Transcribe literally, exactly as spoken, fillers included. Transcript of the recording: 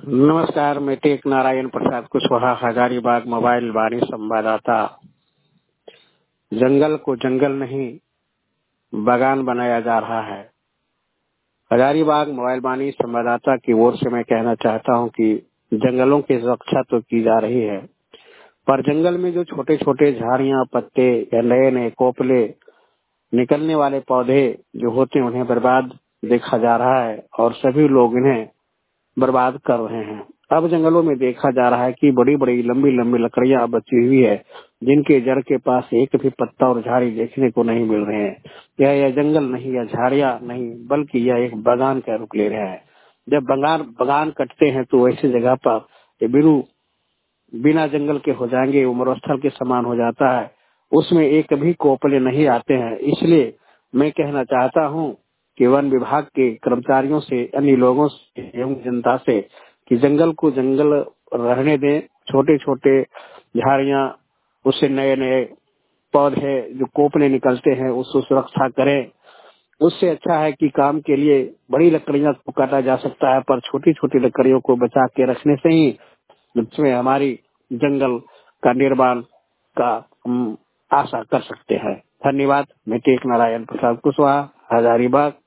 नमस्कार, मैं टेक नारायण प्रसाद कुशवाहा, हजारीबाग मोबाइल वाणी संवाददाता। जंगल को जंगल नहीं बागान बनाया जा रहा है। हजारीबाग मोबाइल वाणी संवाददाता की ओर से मैं कहना चाहता हूं कि जंगलों की रक्षा तो की जा रही है, पर जंगल में जो छोटे छोटे झाड़ियां, पत्ते या नए नए कोपले निकलने वाले पौधे जो होते हैं उन्हें बर्बाद देखा जा रहा है और सभी लोग इन्हें बर्बाद कर रहे हैं। अब जंगलों में देखा जा रहा है कि बड़ी बड़ी लंबी लंबी लकड़ियां बची हुई है, जिनके जड़ के पास एक भी पत्ता और झाड़ी देखने को नहीं मिल रहे हैं। यह यह जंगल नहीं, यह झाड़ियां नहीं, बल्कि यह एक बागान का रूप ले रहा है। जब बागान बागान कटते हैं तो ऐसी जगह पर ये बिनु बिना जंगल के हो जाएंगे, वो मरुस्थल के समान हो जाता है। उसमें एक भी कोपले नहीं आते हैं। इसलिए मैं कहना चाहता हूँ कि वन विभाग के कर्मचारियों से, अन्य लोगों से एवं जनता से कि जंगल को जंगल रहने दें। छोटे छोटे झाड़ियां, उससे नए नए पौधे जो कोपले निकलते हैं उसको सुरक्षा करें। उससे अच्छा है कि काम के लिए बड़ी लकड़ियां को काटा जा सकता है, पर छोटी छोटी लकड़ियों को बचा के रखने से ही जिसमें हमारी जंगल का निर्माण का हम आशा कर सकते हैं। धन्यवाद। मैं टेक नारायण प्रसाद कुशवाहा, हजारीबाग।